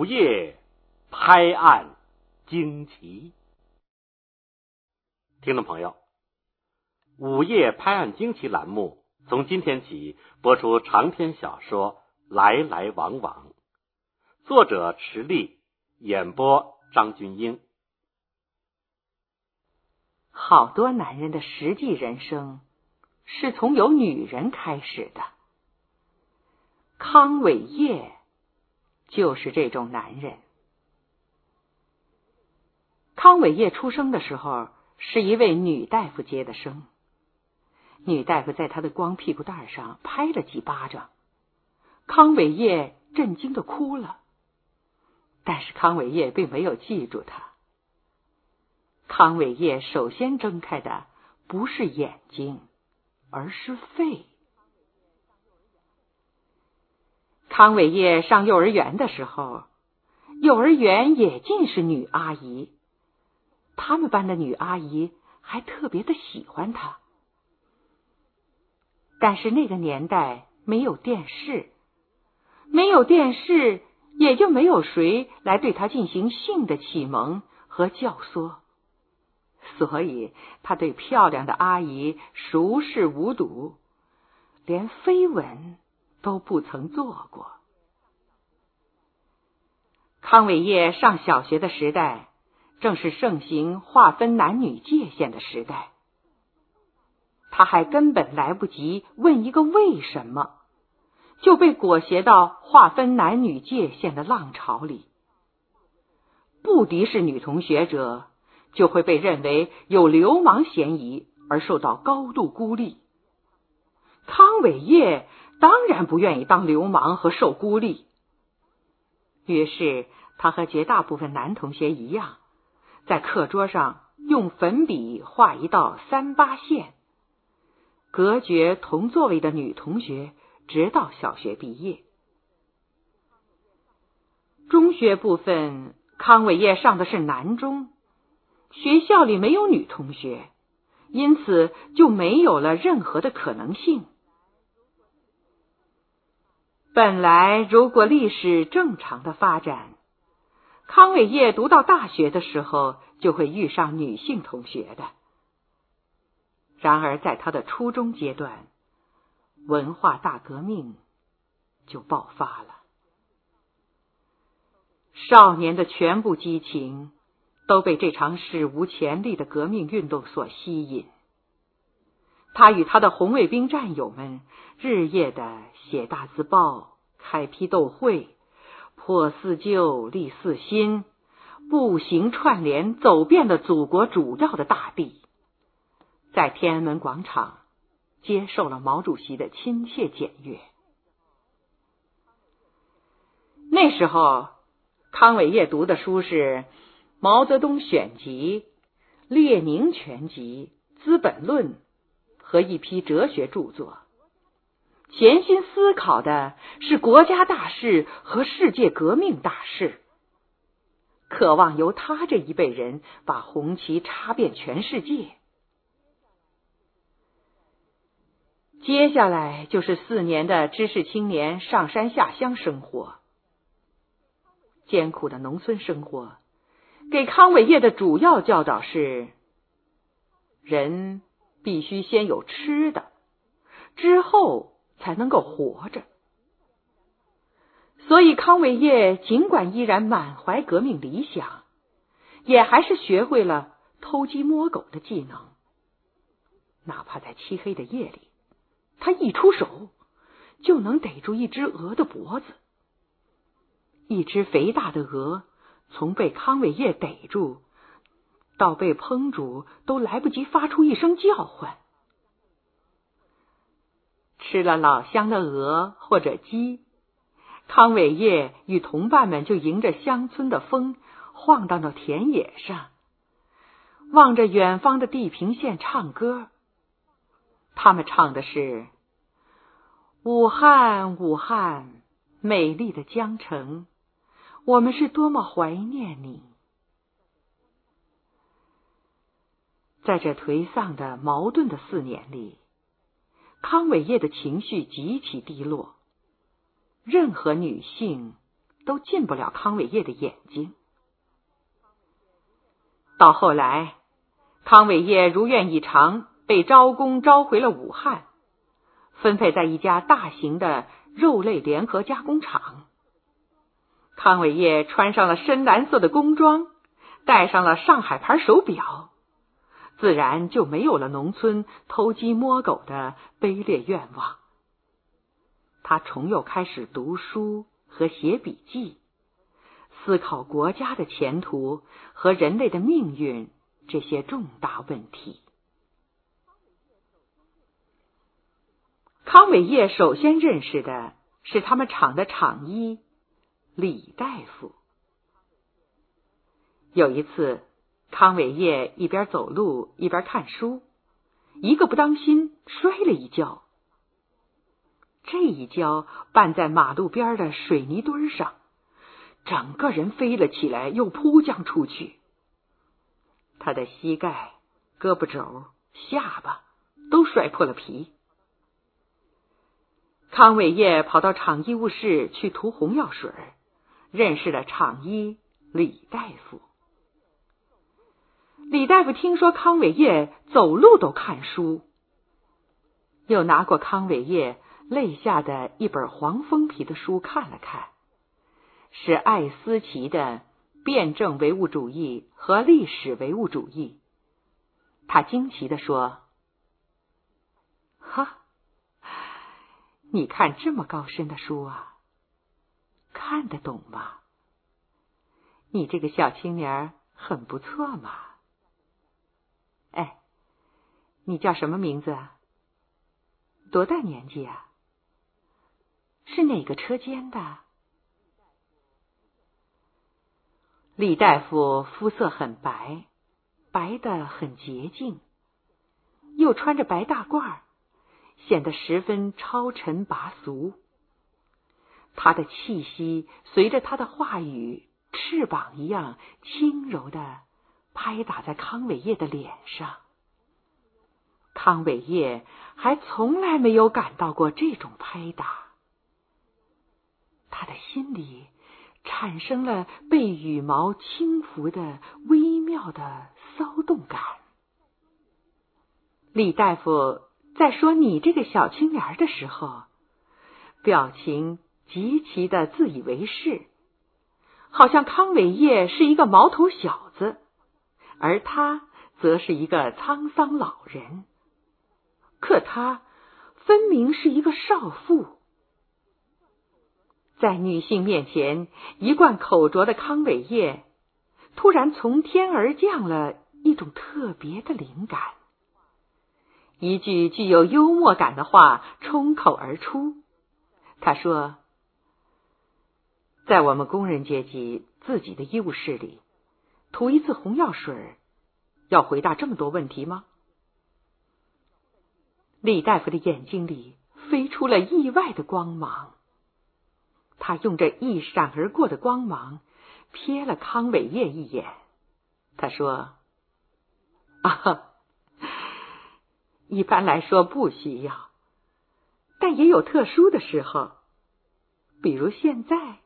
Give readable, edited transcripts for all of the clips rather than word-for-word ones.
午夜拍案惊奇。听众朋友，午夜拍案惊奇栏目从今天起播出长篇小说《来来往往》，作者池莉，演播张君英。 好多男人的实际人生是从有女人开始的。康伟业就是这种男人。康伟业出生的时候是一位女大夫接的生，女大夫在他的光屁股蛋上拍了几巴掌，康伟业震惊地哭了，但是康伟业并没有记住他。康伟业首先睁开的不是眼睛，而是肺。康伟业上幼儿园的时候，幼儿园也尽是女阿姨，他们班的女阿姨还特别的喜欢他。但是那个年代没有电视，也就没有谁来对他进行性的启蒙和教唆，所以他对漂亮的阿姨熟视无睹，连飞吻都不曾做过。康伟业上小学的时代，正是盛行划分男女界限的时代，他还根本来不及问一个为什么，就被裹挟到划分男女界限的浪潮里。不敌视女同学者，就会被认为有流氓嫌疑而受到高度孤立。康伟业当然不愿意当流氓和受孤立，于是他和绝大部分男同学一样，在课桌上用粉笔画一道38线，隔绝同座位的女同学，直到小学毕业。中学部分，康伟业上的是男中，学校里没有女同学，因此就没有了任何的可能性。本来如果历史正常的发展，康伟业读到大学的时候就会遇上女性同学的。然而在他的初中阶段，文化大革命就爆发了。少年的全部激情都被这场史无前例的革命运动所吸引。他与他的红卫兵战友们日夜的写大字报，开批斗会，破四旧立四新，步行串联走遍了祖国主要的大地，在天安门广场接受了毛主席的亲切检阅。那时候康伟业读的书是毛泽东选集、列宁全集、资本论和一批哲学著作，潜心思考的是国家大事和世界革命大事，渴望由他这一辈人把红旗插遍全世界。接下来就是4年的知识青年上山下乡生活。艰苦的农村生活给康伟业的主要教导是，人必须先有吃的，之后才能够活着。所以康伟业尽管依然满怀革命理想，也还是学会了偷鸡摸狗的技能。哪怕在漆黑的夜里，他一出手就能逮住一只鹅的脖子。一只肥大的鹅从被康伟业逮住到被烹煮都来不及发出一声叫唤。吃了老乡的鹅或者鸡，康伟业与同伴们就迎着乡村的风晃荡到田野上，望着远方的地平线唱歌。他们唱的是：武汉，武汉，美丽的江城，我们是多么怀念你。在这颓丧的矛盾的4年里，康伟业的情绪极其低落，任何女性都进不了康伟业的眼睛。到后来，康伟业如愿以偿，被招工招回了武汉，分配在一家大型的肉类联合加工厂。康伟业穿上了深蓝色的工装，戴上了上海牌手表，自然就没有了农村偷鸡摸狗的卑劣愿望。他重又开始读书和写笔记，思考国家的前途和人类的命运这些重大问题。康伟业首先认识的是他们厂的厂医李大夫。有一次，康伟业一边走路一边看书，一个不当心摔了一跤。这一跤绊在马路边的水泥墩上，整个人飞了起来，又扑将出去。他的膝盖、胳膊肘、下巴都摔破了皮。康伟业跑到厂医务室去涂红药水，认识了厂医李大夫。李大夫听说康伟业走路都看书，又拿过康伟业肋下的一本黄封皮的书看了看，是艾思奇的《辩证唯物主义和历史唯物主义》。他惊奇地说：哈，你看这么高深的书啊，看得懂吗？你这个小青年很不错嘛。哎，你叫什么名字啊？多大年纪啊？是哪个车间的？李大夫肤色很白，白得很洁净，又穿着白大褂，显得十分超尘拔俗。他的气息随着他的话语翅膀一样轻柔地拍打在康伟业的脸上。康伟业还从来没有感到过这种拍打，他的心里产生了被羽毛轻拂的微妙的骚动感。李大夫在说你这个小青年的时候，表情极其的自以为是，好像康伟业是一个毛头小子，而他则是一个沧桑老人。可他分明是一个少妇。在女性面前一贯口拙的康伟业，突然从天而降了一种特别的灵感。一句具有幽默感的话冲口而出。他说：在我们工人阶级自己的医务室里，涂一次红药水，要回答这么多问题吗？李大夫的眼睛里飞出了意外的光芒，他用着一闪而过的光芒瞥了康伟业一眼。他说：一般来说不需要，但也有特殊的时候，比如现在。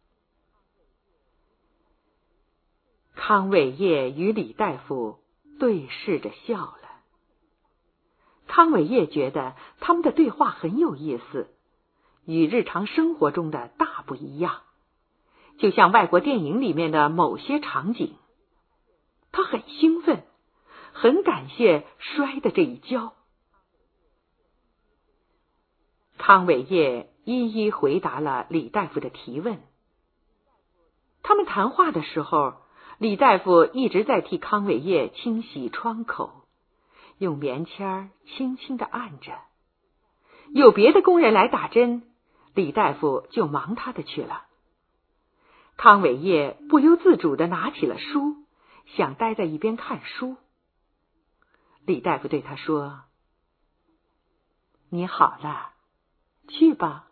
康伟业与李大夫对视着笑了。康伟业觉得他们的对话很有意思，与日常生活中的大不一样，就像外国电影里面的某些场景。他很兴奋，很感谢摔的这一跤。康伟业一一回答了李大夫的提问。他们谈话的时候，李大夫一直在替康伟业清洗窗口，用棉签轻轻地按着。有别的工人来打针，李大夫就忙他的去了。康伟业不由自主地拿起了书，想待在一边看书。李大夫对他说：你好了，去吧。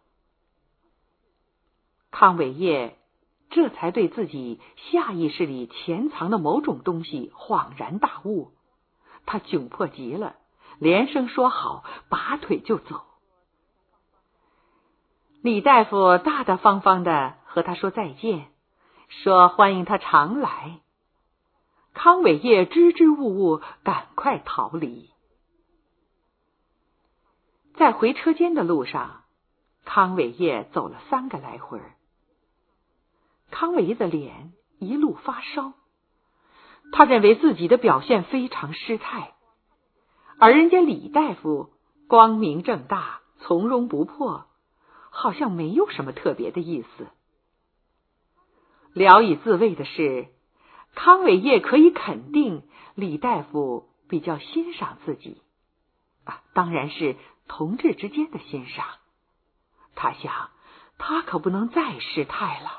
康伟业这才对自己下意识里潜藏的某种东西恍然大悟，他窘迫极了，连声说好，拔腿就走。李大夫大大方方的和他说再见，说欢迎他常来。康伟业支支吾吾，赶快逃离。在回车间的路上，康伟业走了3个来回。康伟业的脸一路发烧，他认为自己的表现非常失态，而人家李大夫光明正大，从容不迫，好像没有什么特别的意思。聊以自慰的是，康伟业可以肯定李大夫比较欣赏自己，当然是同志之间的欣赏。他想，他可不能再失态了。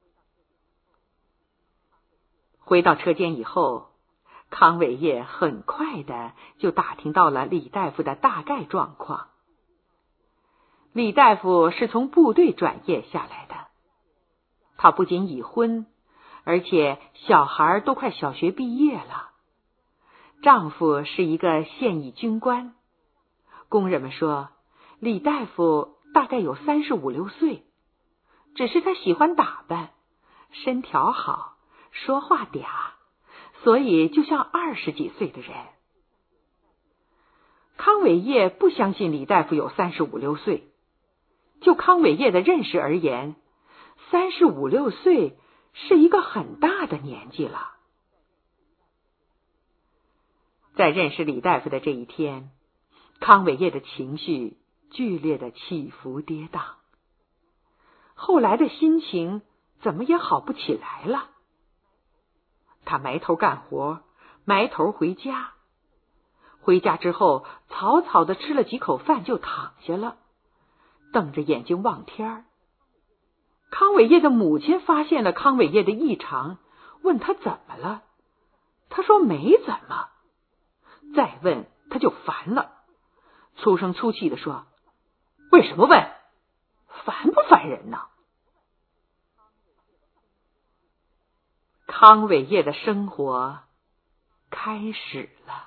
回到车间以后，康伟业很快的就打听到了李大夫的大概状况。李大夫是从部队转业下来的，他不仅已婚，而且小孩都快小学毕业了。丈夫是一个现役军官。工人们说，李大夫大概有35、6岁，只是他喜欢打扮，身条好，说话嗲，所以就像20几岁的人。康伟业不相信李大夫有35、6岁。就康伟业的认识而言，35、6岁是一个很大的年纪了。在认识李大夫的这一天，康伟业的情绪剧烈的起伏跌宕，后来的心情怎么也好不起来了。他埋头干活，埋头回家。回家之后，草草的吃了几口饭就躺下了，瞪着眼睛望天。康伟业的母亲发现了康伟业的异常，问他怎么了。他说没怎么。再问他就烦了，粗声粗气地说，为什么问？烦不烦人呢？康伟业的生活开始了。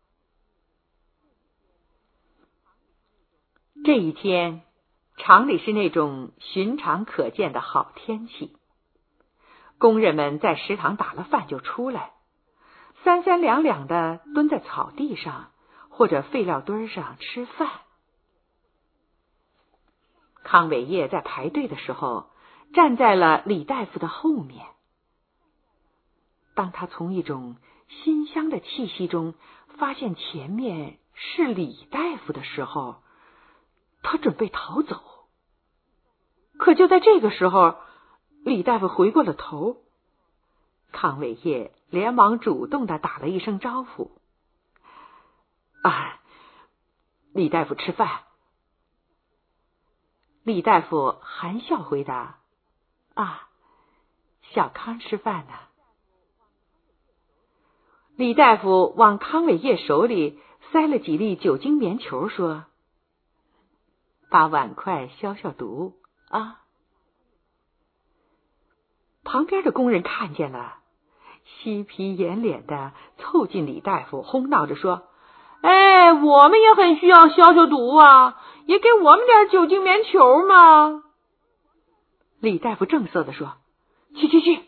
这一天，厂里是那种寻常可见的好天气，工人们在食堂打了饭就出来，三三两两的蹲在草地上或者废料堆上吃饭。康伟业在排队的时候，站在了李大夫的后面。当他从一种馨香的气息中发现前面是李大夫的时候，他准备逃走。可就在这个时候，李大夫回过了头，康伟业连忙主动的打了一声招呼，李大夫吃饭。李大夫含笑回答，小康吃饭呢。李大夫往康伟业手里塞了几粒酒精棉球，说，把碗筷消消毒啊。旁边的工人看见了，嬉皮掩脸的凑近李大夫，哄闹着说，我们也很需要消消毒啊，也给我们点酒精棉球嘛。李大夫正色的说，去。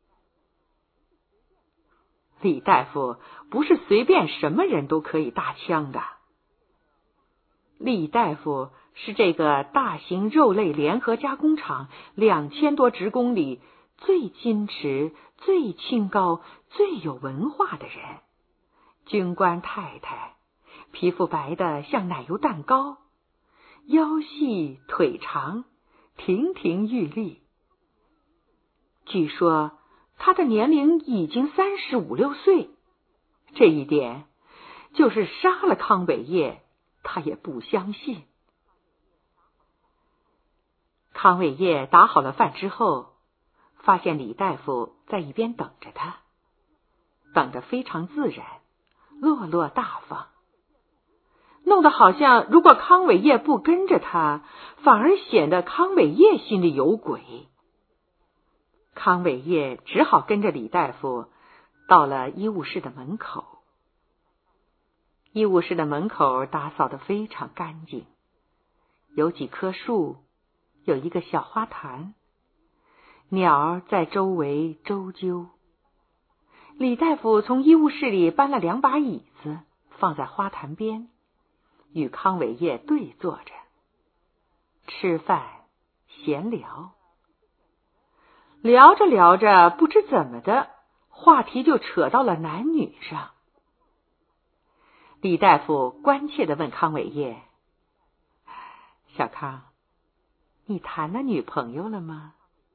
李大夫不是随便什么人都可以搭腔的。李大夫是这个大型肉类联合加工厂2000多职工里最矜持、最清高、最有文化的人。军官太太，皮肤白的像奶油蛋糕，腰细腿长，亭亭玉立。据说他的年龄已经35、6岁，这一点就是杀了康伟业他也不相信。康伟业打好了饭之后，发现李大夫在一边等着他，等得非常自然，落落大方，弄得好像如果康伟业不跟着他，反而显得康伟业心里有鬼。康伟业只好跟着李大夫到了医务室的门口。医务室的门口打扫得非常干净，有几棵树，有一个小花坛， 鸟在周围周啾。李大夫从医务室里搬了2把椅子，放在花坛边，与康伟业对坐着，吃饭闲聊。聊着聊着，不知怎么的，话题就扯到了男女上。李大夫关切地问康伟业：“小康，你谈了女朋友了吗？”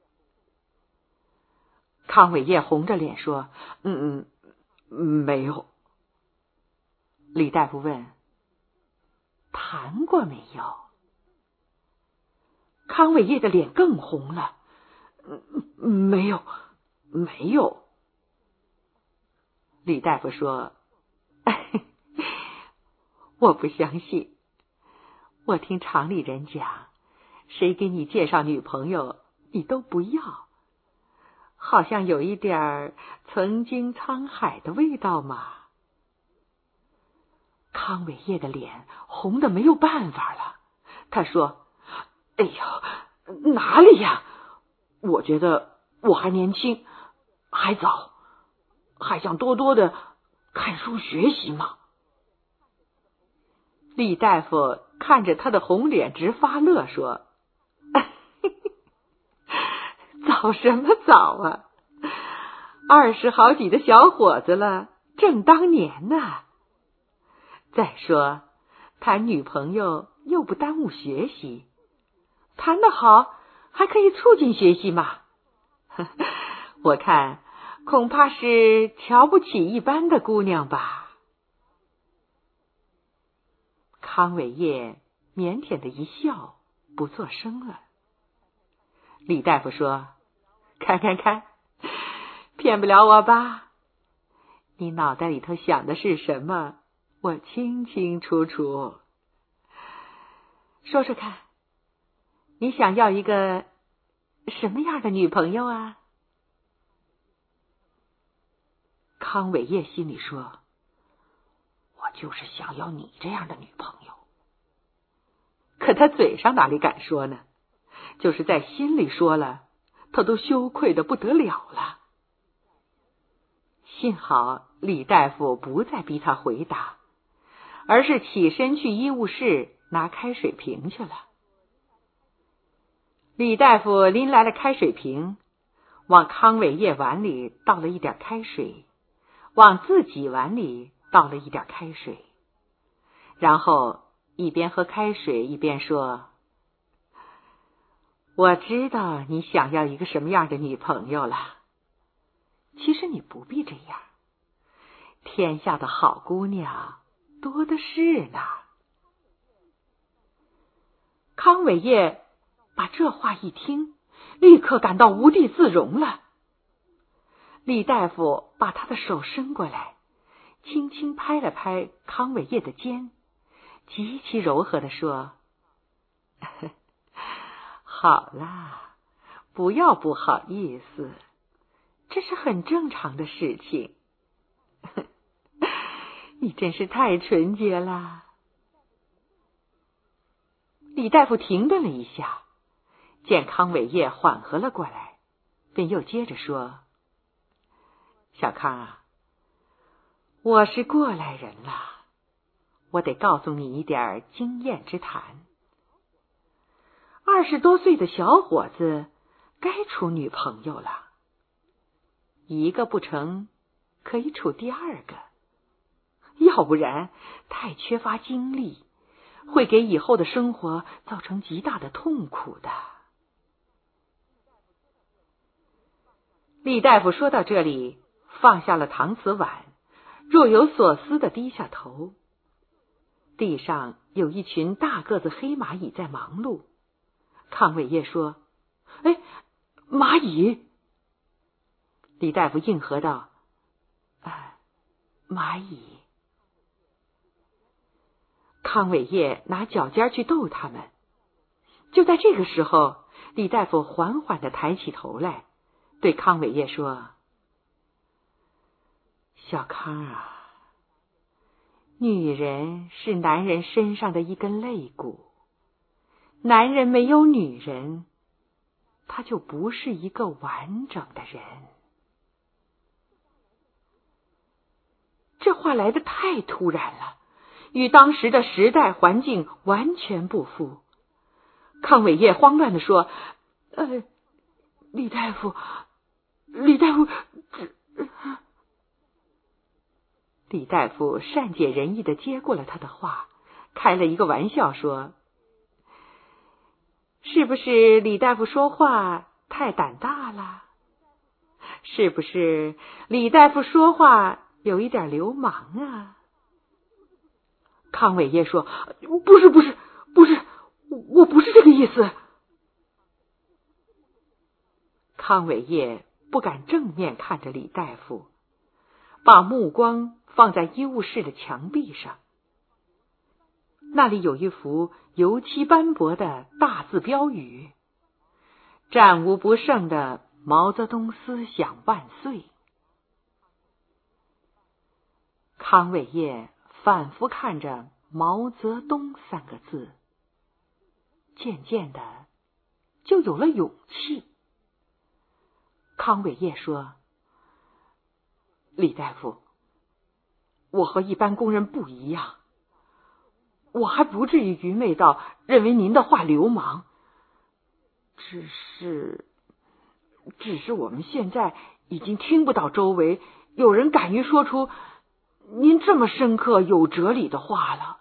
康伟业红着脸说：“没有。”李大夫问：“谈过没有？”康伟业的脸更红了：“没有。”李大夫说：“我不相信，我听厂里人讲，谁给你介绍女朋友，你都不要，好像有一点曾经沧海的味道嘛。”康伟业的脸红得没有办法了，他说：“哎呦，哪里呀？我觉得我还年轻，还早，还想多多的看书学习嘛。”李大夫看着他的红脸直发乐，说：“早什么早啊，20好几的小伙子了，正当年呢。再说谈女朋友又不耽误学习，谈得好还可以促进学习嘛。我看恐怕是瞧不起一般的姑娘吧。”康伟业腼腆的一笑，不作声了。李大夫说：“看，骗不了我吧？你脑袋里头想的是什么，我清清楚楚。说说看，你想要一个什么样的女朋友啊？”康伟业心里说：“我就是想要你这样的女朋友。”可他嘴上哪里敢说呢？就是在心里说了，他都羞愧得不得了了。幸好李大夫不再逼他回答，而是起身去医务室拿开水瓶去了。李大夫拎来了开水瓶，往康伟业碗里倒了一点开水，往自己碗里倒了一点开水，然后一边喝开水一边说：“我知道你想要一个什么样的女朋友了。其实你不必这样，天下的好姑娘多的是呢。”康伟业把这话一听，立刻感到无地自容了。李大夫把他的手伸过来，轻轻拍了拍康伟业的肩，极其柔和地说：“好啦，不要不好意思，这是很正常的事情。你真是太纯洁了。”李大夫停顿了一下，见康伟业缓和了过来，便又接着说：“小康啊，我是过来人了，我得告诉你一点经验之谈。20多岁的小伙子该处女朋友了，一个不成，可以处第2个，要不然太缺乏精力，会给以后的生活造成极大的痛苦的。”李大夫说到这里，放下了搪瓷碗，若有所思地低下头。地上有一群大个子黑蚂蚁在忙碌。康伟业说：“哎，蚂蚁。”李大夫应和道：“蚂蚁。”康伟业拿脚尖去逗他们。就在这个时候，李大夫缓缓地抬起头来，对康伟业说：“小康啊，女人是男人身上的一根肋骨，男人没有女人， 他就不是一个完整的人。这话来得太突然了，与当时的时代环境完全不符。康伟业慌乱地说：“李大夫。”李大夫善解人意地接过了他的话，开了一个玩笑说：“是不是李大夫说话太胆大了？是不是李大夫说话有一点流氓啊？”康伟业说：“不是，我不是这个意思。”康伟业不敢正面看着李大夫，把目光放在医务室的墙壁上。那里有一幅油漆斑驳的大字标语：“战无不胜的毛泽东思想万岁。”康伟业反复看着毛泽东3个字，渐渐的就有了勇气。康伟业说：“李大夫，我和一般工人不一样，我还不至于愚昧到认为您的话流氓，只是我们现在已经听不到周围有人敢于说出您这么深刻有哲理的话了。”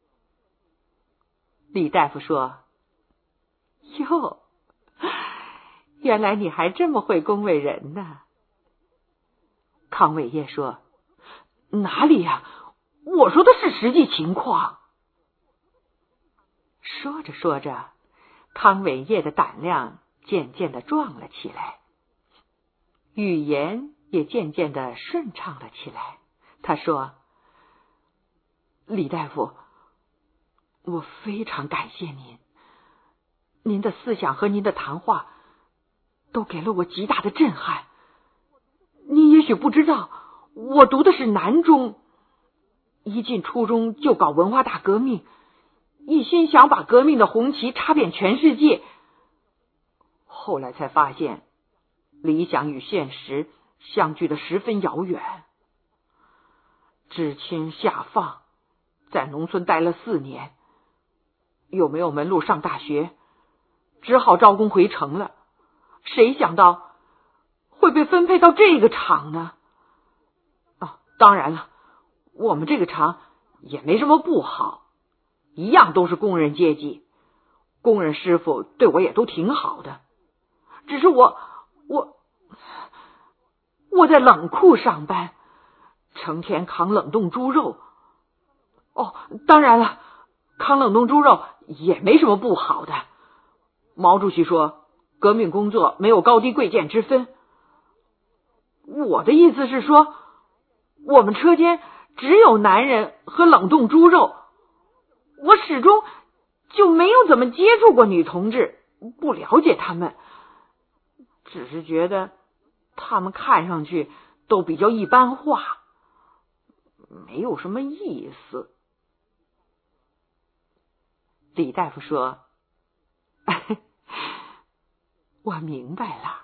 李大夫说：“哟，原来你还这么会恭维人呢。”康伟业说：“哪里呀？我说的是实际情况。”说着说着，康伟业的胆量渐渐的壮了起来，语言也渐渐的顺畅了起来。他说：“李大夫，我非常感谢您，您的思想和您的谈话都给了我极大的震撼。您也许不知道，我读的是南中，一进初中就搞文化大革命，一心想把革命的红旗插遍全世界。后来才发现，理想与现实相距得十分遥远。知青下放，在农村待了4年，又没有门路上大学，只好招工回城了。谁想到会被分配到这个厂呢？当然了，我们这个厂也没什么不好，一样都是工人阶级，工人师傅对我也都挺好的。只是我在冷库上班，成天扛冷冻猪肉。当然了，扛冷冻猪肉也没什么不好的。毛主席说，革命工作没有高低贵贱之分。我的意思是说，我们车间只有男人和冷冻猪肉，我始终就没有怎么接触过女同志，不了解他们，只是觉得他们看上去都比较一般化，没有什么意思。李大夫说：“我明白了。”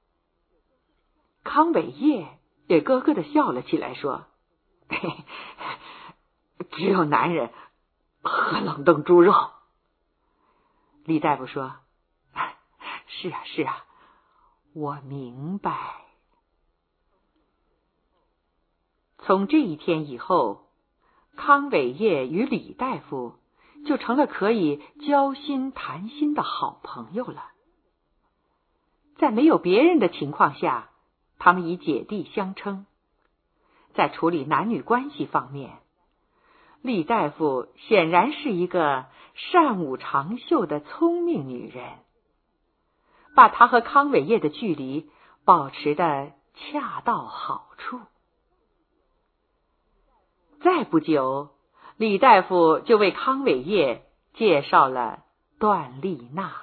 康伟业也咯咯的笑了起来，说：“只有男人和冷冻猪肉。”李大夫说：“是啊，我明白。”从这一天以后，康伟业与李大夫就成了可以交心谈心的好朋友了。在没有别人的情况下，他们以姐弟相称。在处理男女关系方面，李大夫显然是一个善舞长袖的聪明女人，把她和康伟业的距离保持得恰到好处。再不久，李大夫就为康伟业介绍了段丽娜。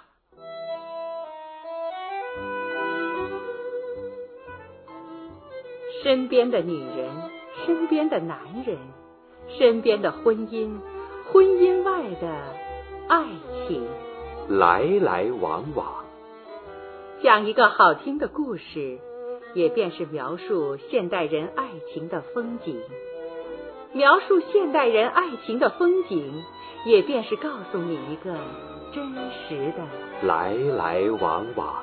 身边的女人，身边的男人，身边的婚姻，婚姻外的爱情， 来来往往， 讲一个好听的故事，也便是描述现代人爱情的风景。描述现代人爱情的风景，也便是告诉你一个真实的来来往往。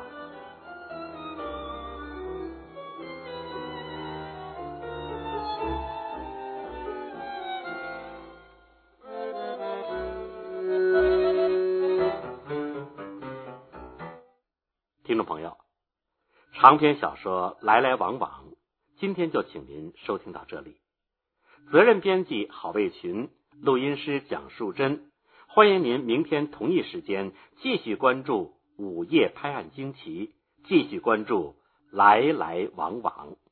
听众朋友，长篇小说《来来往往》，今天就请您收听到这里。责任编辑郝卫群，录音师蒋树珍。欢迎您明天同一时间继续关注午夜拍案惊奇，继续关注来来往往。